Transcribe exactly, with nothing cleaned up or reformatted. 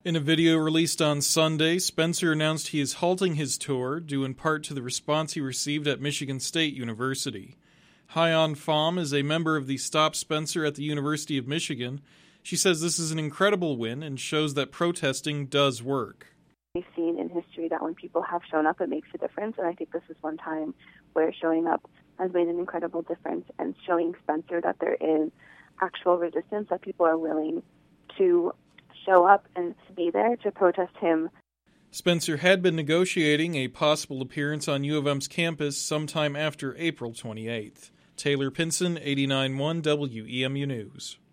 In a video released on Sunday, Spencer announced he is halting his tour, due in part to the response he received at Michigan State University. Hyon Pham is a member of the Stop Spencer at the University of Michigan. She says this is an incredible win and shows that protesting does work. We've seen in history that when people have shown up, it makes a difference, and I think this is one time where showing up has made an incredible difference, and showing Spencer that there is actual resistance, that people are willing to show up and be there to protest him. Spencer had been negotiating a possible appearance on U of M's campus sometime after April twenty-eighth. Taylor Pinson, eighty-nine point one W E M U News.